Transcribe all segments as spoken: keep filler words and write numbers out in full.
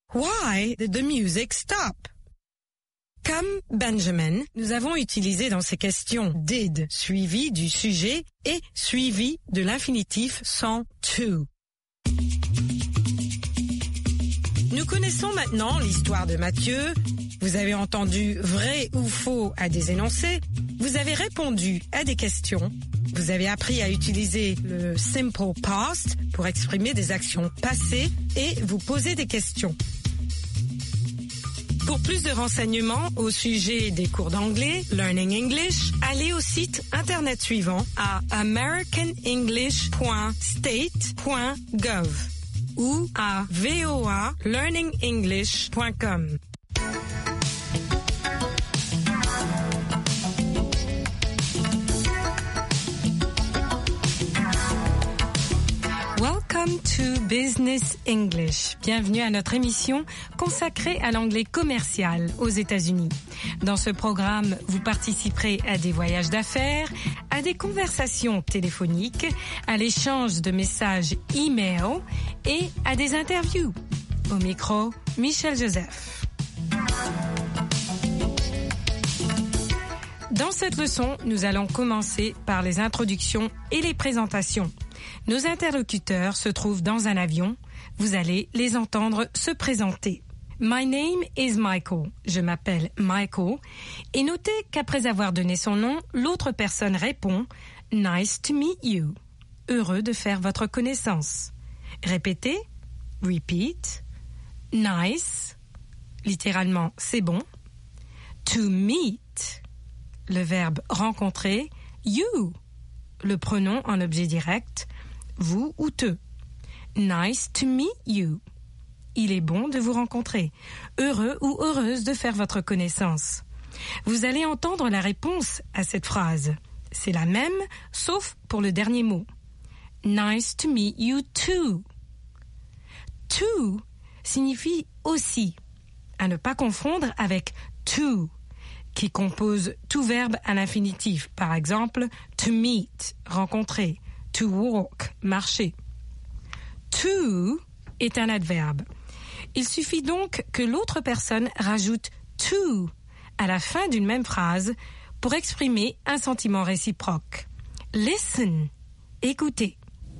Why did the music stop? Comme Benjamin, nous avons utilisé dans ces questions did suivi du sujet et suivi de l'infinitif sans to. Nous connaissons maintenant l'histoire de Matthieu. Vous avez entendu vrai ou faux à des énoncés. Vous avez répondu à des questions. Vous avez appris à utiliser le simple past pour exprimer des actions passées et vous poser des questions. Pour plus de renseignements au sujet des cours d'anglais, Learning English, allez au site internet suivant à american english point state point gov ou à v o a learning english point com. Welcome to Business English. Bienvenue à notre émission consacrée à l'anglais commercial aux États-Unis. Dans ce programme, vous participerez à des voyages d'affaires, à des conversations téléphoniques, à l'échange de messages e-mail et à des interviews. Au micro, Michel Joseph. Dans cette leçon, nous allons commencer par les introductions et les présentations. Nos interlocuteurs se trouvent dans un avion. Vous allez les entendre se présenter. My name is Michael. Je m'appelle Michael. Et notez qu'après avoir donné son nom, l'autre personne répond « Nice to meet you ». Heureux de faire votre connaissance. Répétez. Repeat. Nice. Littéralement, c'est bon. To meet. Le verbe rencontrer. You. Le pronom en objet direct. Vous ou te. Nice to meet you. Il est bon de vous rencontrer. Heureux ou heureuse de faire votre connaissance. Vous allez entendre la réponse à cette phrase. C'est la même, sauf pour le dernier mot. Nice to meet you too. To signifie aussi, à ne pas confondre avec to, qui compose tout verbe à l'infinitif. Par exemple, to meet, rencontrer. To walk, marcher. To est un adverbe. Il suffit donc que l'autre personne rajoute to à la fin d'une même phrase pour exprimer un sentiment réciproque. Listen, écoutez.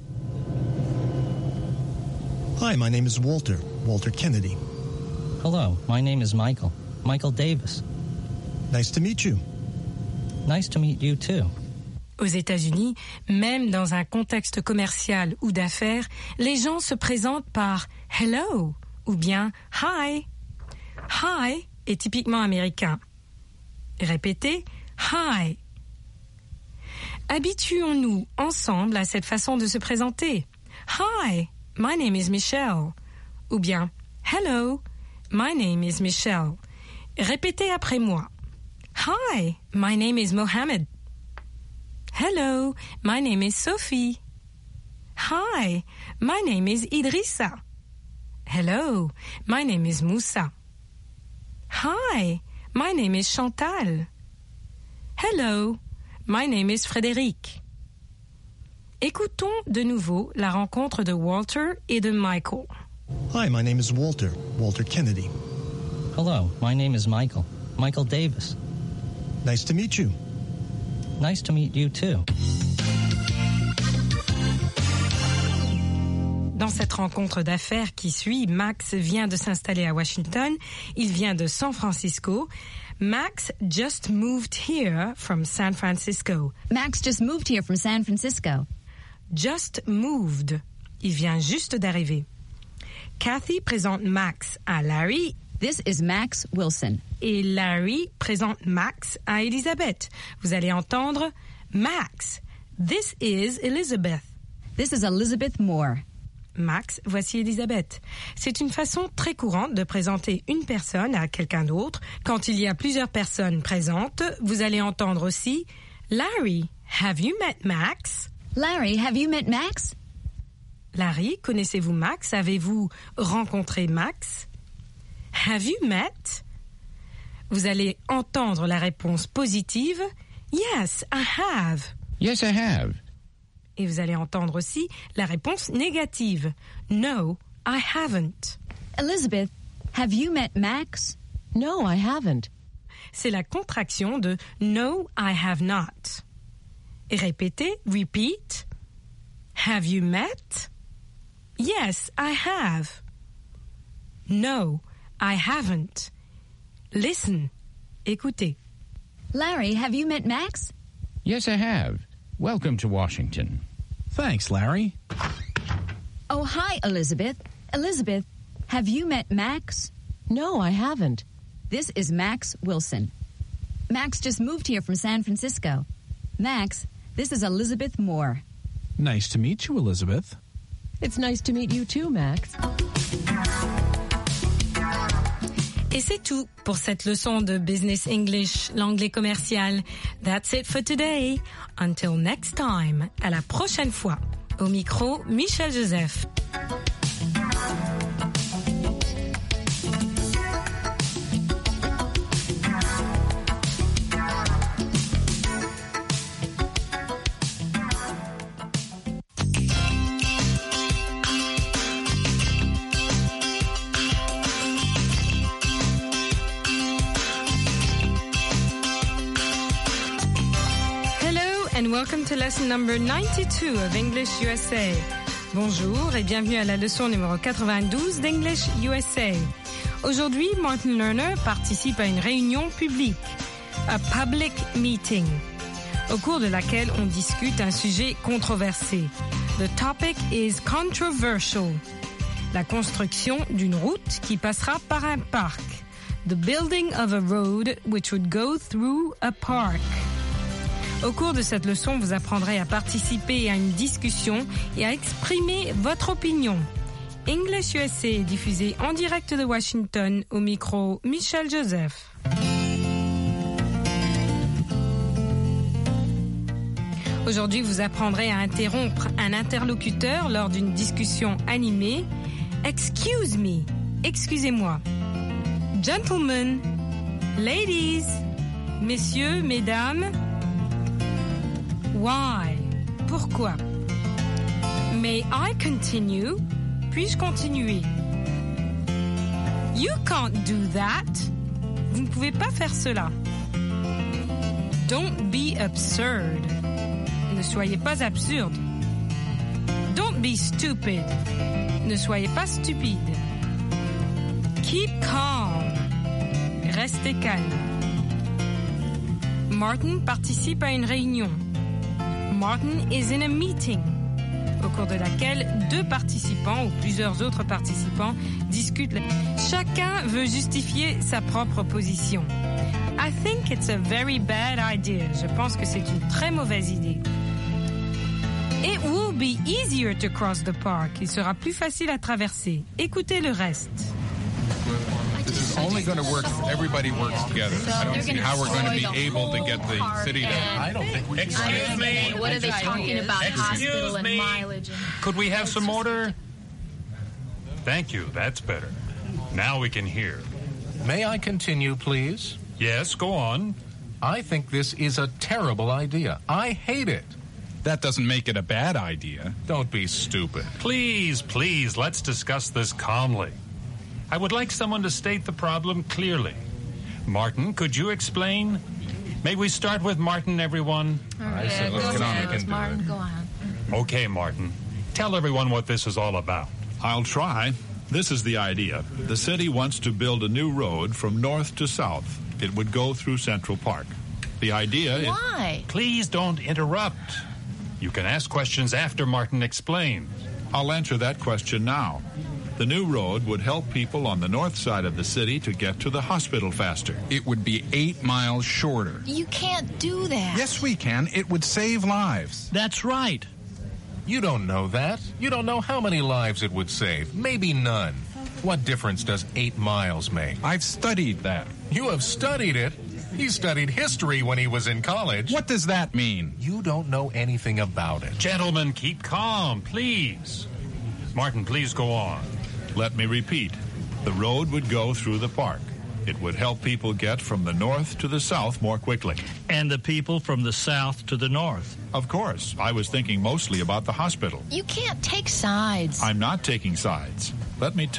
Hi, my name is Walter, Walter Kennedy. Hello, my name is Michael, Michael Davis. Nice to meet you. Nice to meet you too. Aux États-Unis, même dans un contexte commercial ou d'affaires, les gens se présentent par « hello » ou bien « hi ». « Hi » est typiquement américain. Répétez « hi ». Habituons-nous ensemble à cette façon de se présenter. « Hi, my name is Michelle » ou bien « hello, my name is Michelle ». Répétez après moi. « Hi, my name is Mohammed ». Hello, my name is Sophie. Hi, my name is Idrissa. Hello, my name is Moussa. Hi, my name is Chantal. Hello, my name is Frédéric. Écoutons de nouveau la rencontre de Walter et de Michael. Hi, my name is Walter, Walter Kennedy. Hello, my name is Michael, Michael Davis. Nice to meet you. Nice to meet you too. Dans cette rencontre d'affaires qui suit, Max vient de s'installer à Washington. Il vient de San Francisco. Max just moved here from San Francisco. Max just moved here from San Francisco. Just moved. Il vient juste d'arriver. Kathy présente Max à Larry. This is Max Wilson. Et Larry présente Max à Elizabeth. Vous allez entendre Max. This is Elizabeth. This is Elizabeth Moore. Max, voici Elizabeth. C'est une façon très courante de présenter une personne à quelqu'un d'autre. Quand il y a plusieurs personnes présentes, vous allez entendre aussi Larry, have you met Max? Larry, have you met Max? Larry, connaissez-vous Max? Avez-vous rencontré Max? Have you met? Vous allez entendre la réponse positive. Yes, I have. Yes, I have. Et vous allez entendre aussi la réponse négative. No, I haven't. Elizabeth, Have you met Max? No, I haven't. C'est la contraction de No, I have not. Et répétez, repeat. Have you met? Yes, I have. No, I haven't. Listen. Écoutez. Larry, have you met Max? Yes, I have. Welcome to Washington. Thanks, Larry. Oh, hi, Elizabeth. Elizabeth, have you met Max? No, I haven't. This is Max Wilson. Max just moved here from San Francisco. Max, this is Elizabeth Moore. Nice to meet you, Elizabeth. It's nice to meet you too, Max. Et c'est tout pour cette leçon de Business English, l'anglais commercial. That's it for today. Until next time. À la prochaine fois. Au micro, Michel Joseph. And welcome to lesson number ninety-two of English U S A. Bonjour et bienvenue à la leçon numéro quatre-vingt-douze d'English U S A. Aujourd'hui, Martin Lerner participe à une réunion publique, a public meeting, au cours de laquelle on discute un sujet controversé. The topic is controversial. La construction d'une route qui passera par un parc. The building of a road which would go through a park. Au cours de cette leçon, vous apprendrez à participer à une discussion et à exprimer votre opinion. English U S A est diffusé en direct de Washington au micro Michel Joseph. Aujourd'hui, vous apprendrez à interrompre un interlocuteur lors d'une discussion animée. Excuse me, excusez-moi. Gentlemen, ladies, messieurs, mesdames. Why? Pourquoi? May I continue? Puis-je continuer? You can't do that. Vous ne pouvez pas faire cela. Don't be absurd. Ne soyez pas absurde. Don't be stupid. Ne soyez pas stupide. Keep calm. Restez calme. Martin participe à une réunion. Martin is in a meeting, au cours de laquelle deux participants ou plusieurs autres participants discutent. Chacun veut justifier sa propre position. I think it's a very bad idea. Je pense que c'est une très mauvaise idée. It will be easier to cross the park. Il sera plus facile à traverser. Écoutez le reste. This is only going to work if everybody works together. I don't see how we're going to be able to get the city to... I don't think... Excuse me. What are they talking about? Hospital and mileage. Could we have some order? Thank you. That's better. Now we can hear. May I continue, please? Yes, go on. I think this is a terrible idea. I hate it. That doesn't make it a bad idea. Don't be stupid. Please, please, let's discuss this calmly. I would like someone to state the problem clearly. Martin, could you explain? May we start with Martin, everyone? I said let's get on and do Martin, it. go on. Okay, Martin. Tell everyone what this is all about. I'll try. This is the idea. The city wants to build a new road from north to south. It would go through Central Park. The idea is... Why? Please don't interrupt. You can ask questions after Martin explains. I'll answer that question now. The new road would help people on the north side of the city to get to the hospital faster. It would be eight miles shorter. You can't do that. Yes, we can. It would save lives. That's right. You don't know that. You don't know how many lives it would save. Maybe none. What difference does eight miles make? I've studied that. You have studied it? He studied history when he was in college. What does that mean? You don't know anything about it. Gentlemen, keep calm, please. Martin, please go on. Let me repeat. The road would go through the park. It would help people get from the north to the south more quickly. And the people from the south to the north. Of course. I was thinking mostly about the hospital. You can't take sides. I'm not taking sides. Let me